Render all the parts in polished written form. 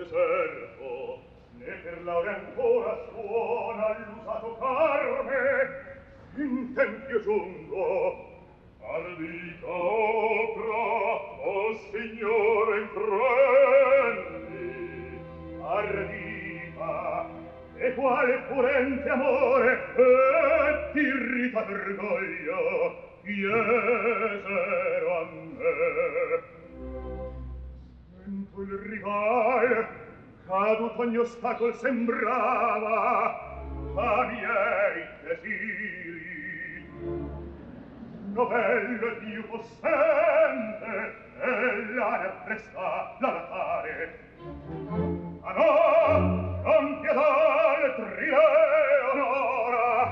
deserto, né per l'aure ancora suona l'usato carme, in tempio giungo. Ardita opra, o signore imprendi, ardita, e quale furente amore e t'irrita vergoglia chiesero a me. Sento il rival, caduto ogni ostacol sembrava a miei desiri. Novella più possente e la ne appresta l'altare. Ma no, non pied'altri Leonora,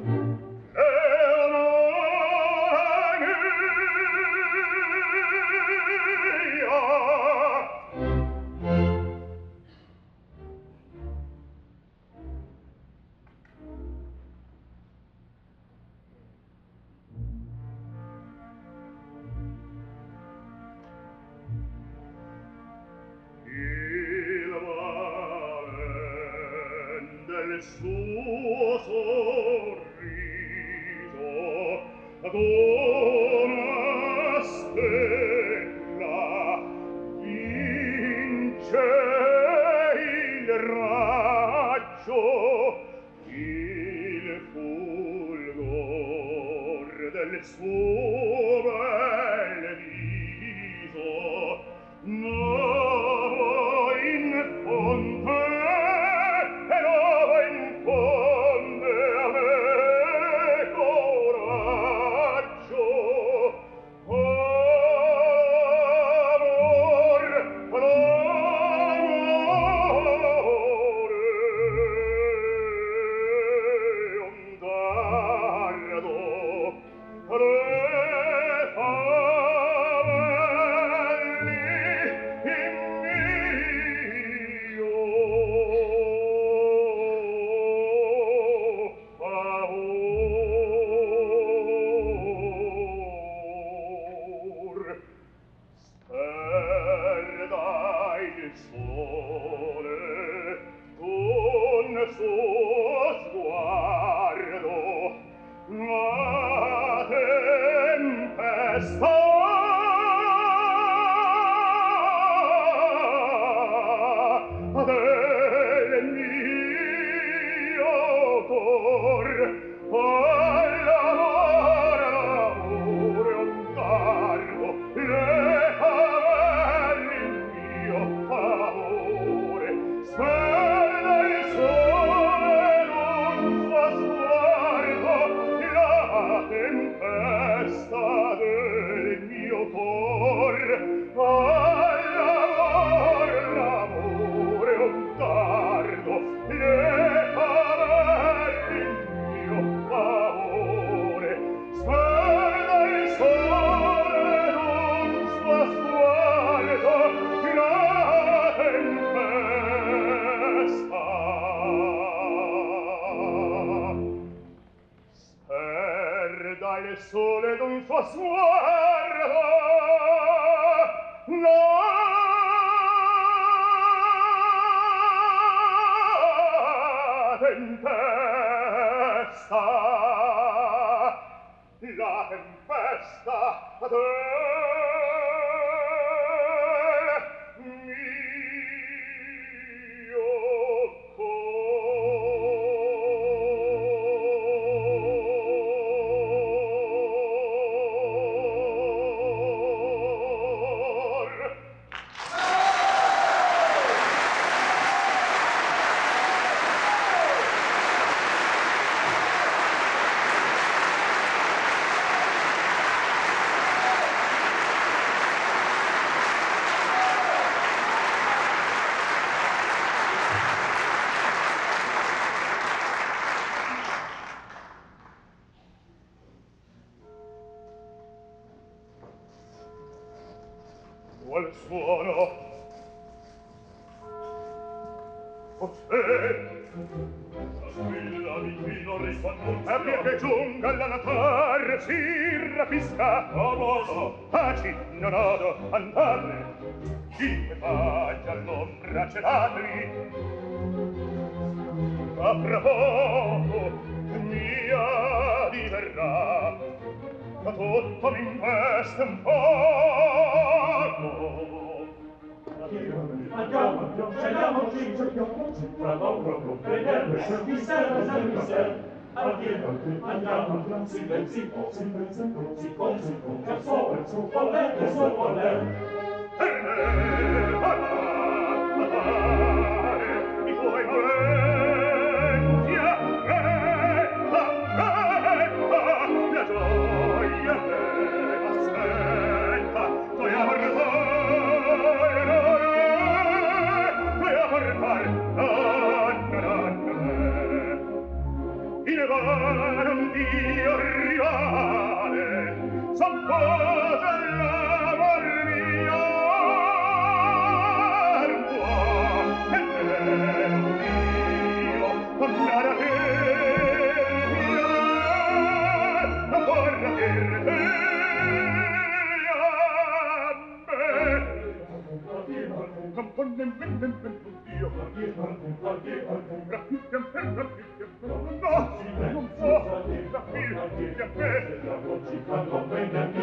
Leonora mia. Il valen del suo sorriso d'una stella vince il raggio, il fulgor del suo bel viso. Nuovo in fonte e nuovo in fonte a me coraggio. Amor, l'amore, un dardo, tre il sole d'un suo sguardo, la tempesta, del mio qual suono o se la squilla vicino risponde abbia che giunga all'alatar si rapisca a modo taci non odo andate cinque paggi all'ombra celatevi. Ma fra poco mia diverrà, ma tutto m'investe un poco. Andiamo, scegliamoci, fra l'oro, vedere, mi serve, mi serve. Andiamo, silenzi, si consiglio, il suo voler. I tuoi volenti a la gioia che aspetta, tuoi il vano un dio rivale s'appoggia l'amor mio non può e un dio contrara che non vorrà per te a me Dio non so rapirti a me non vendermi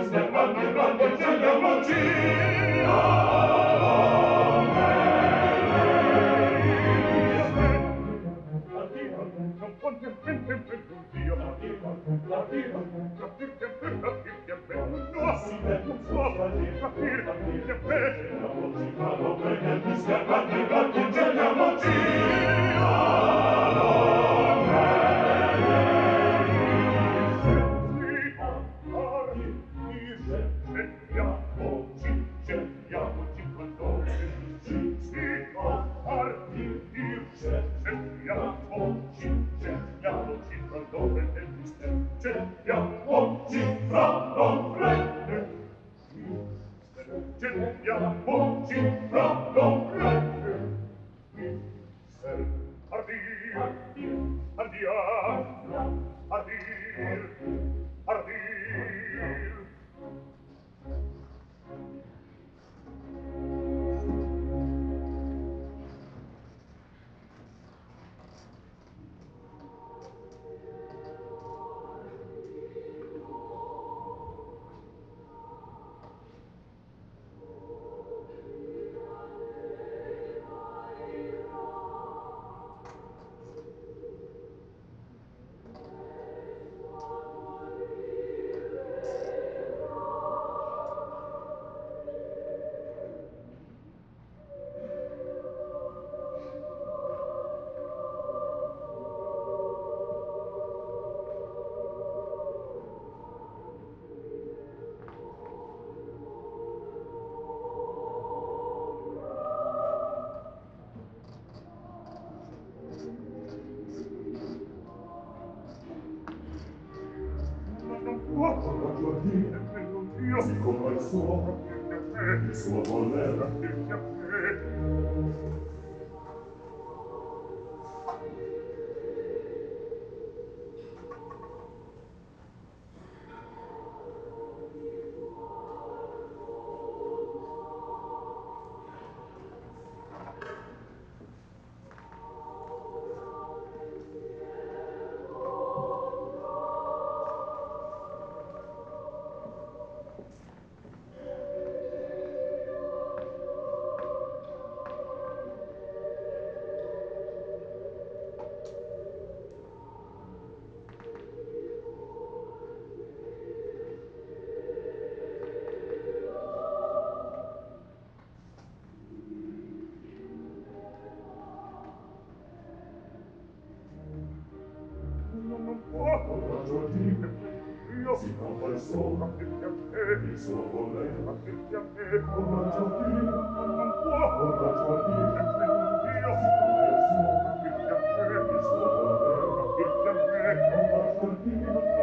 siccome il suo voler il suo voler non può